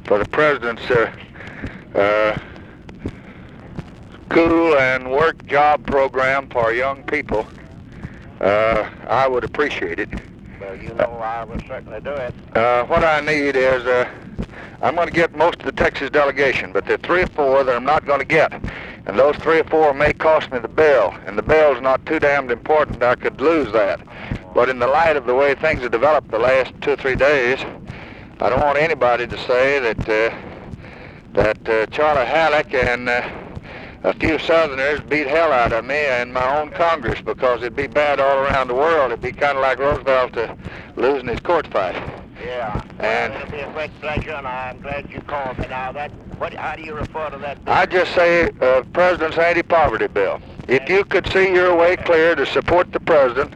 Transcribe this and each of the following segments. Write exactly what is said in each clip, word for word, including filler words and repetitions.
for the president's uh, uh, school and work job program for young people, uh, I would appreciate it. Well, you know I will certainly do it. Uh, what I need is, uh, I'm going to get most of the Texas delegation, but there are three or four that I'm not going to get. And those three or four may cost me the bill, and the bill's not too damned important. I could lose that. But in the light of the way things have developed the last two or three days, I don't want anybody to say that uh, that uh, Charlie Halleck and uh, a few Southerners beat hell out of me in my own Congress, because it'd be bad all around the world. It'd be kind of like Roosevelt uh, losing his court fight. Yeah, and well, it'll be a great pleasure, and I'm glad you called me. Now, that what? How do you refer to that bill? I just say uh, President's anti-poverty bill. If you could see your way clear to support the president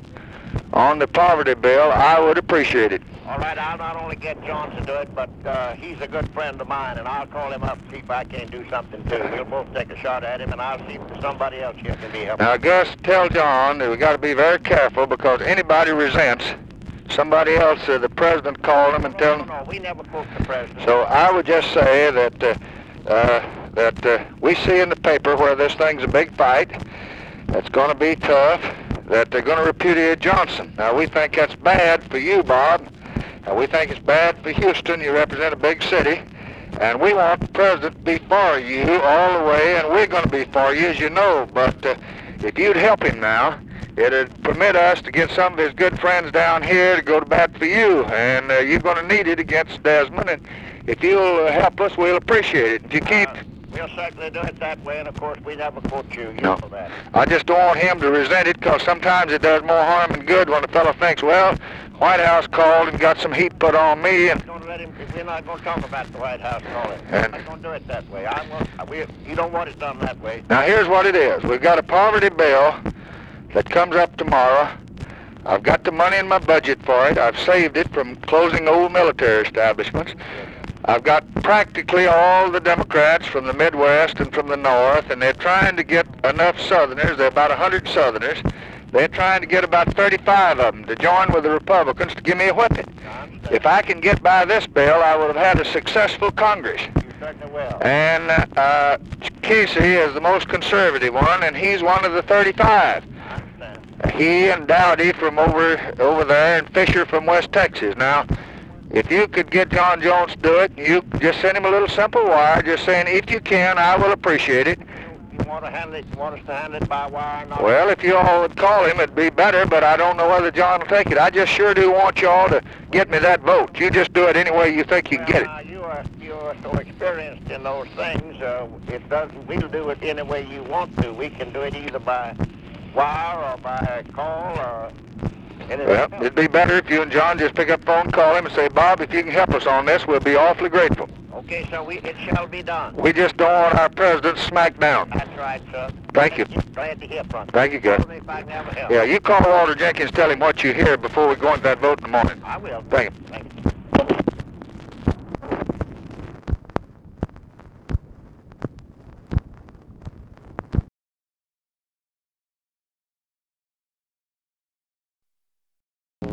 on the poverty bill, I would appreciate it. All right, I'll not only get John to do it, but uh, he's a good friend of mine, and I'll call him up and see if I can't do something too. We'll both take a shot at him, and I'll see if somebody else here can be helpful. Now, Gus, tell John that we got to be very careful, because anybody resents somebody else. Uh, the president called him and no, tell no, him. No, we never quote the president. So I would just say that uh, uh, that uh, we see in the paper where this thing's a big fight. It's going to be tough. That they're going to repudiate Johnson. Now, we think that's bad for you, Bob. And we think it's bad for Houston. You represent a big city. And we want the president to be for you all the way, and we're going to be for you, as you know. But uh, if you'd help him now, it'd permit us to get some of his good friends down here to go to bat for you. And uh, you're going to need it against Desmond. And if you'll uh, help us, we'll appreciate it. If you can't... Uh, we'll certainly do it that way, and of course, we never quote you. You No. know that. I just don't want him to resent it, because sometimes it does more harm than good when a fellow thinks, well, White House called and got some heat put on me. And Don't let him. We're not going to talk about the White House calling. And- We're not going to do it that way. I want. We, you don't want it done that way. Now, here's what it is. We've got a poverty bill that comes up tomorrow. I've got the money in my budget for it. I've saved it from closing old military establishments. I've got practically all the Democrats from the Midwest and from the North, and they're trying to get enough Southerners. There are about one hundred Southerners. They're trying to get about thirty-five of them to join with the Republicans to give me a whipping. If I can get by this bill, I would have had a successful Congress. You certainly will. And uh, Casey is the most conservative one, and he's one of the thirty-five. I understand. He and Dowdy from over over there, and Fisher from West Texas. Now, if you could get John Jones to do it, you just send him a little simple wire, just saying, if you can, I will appreciate it. You, you want to handle it? You want us to handle it by wire? Not Well, if you all would call him, it'd be better, but I don't know whether John will take it. I just sure do want you all to get me that vote. You just do it any way you think you can Well, get it. now, you are you are so experienced in those things. Uh, it doesn't. We'll do it any way you want to. We can do it either by wire or by a call or. Well, it'd be better if you and John just pick up the phone, call him, and say, Bob, if you can help us on this, we'll be awfully grateful. Okay, so we it shall be done. We just don't want our president smacked down. That's right, sir. Thank you. Glad to hear from you. Thank you, Gus. Tell me if I can have a help. Yeah, you call Walter Jenkins, tell him what you hear before we go into that vote in the morning. I will. Thank you. Thank you.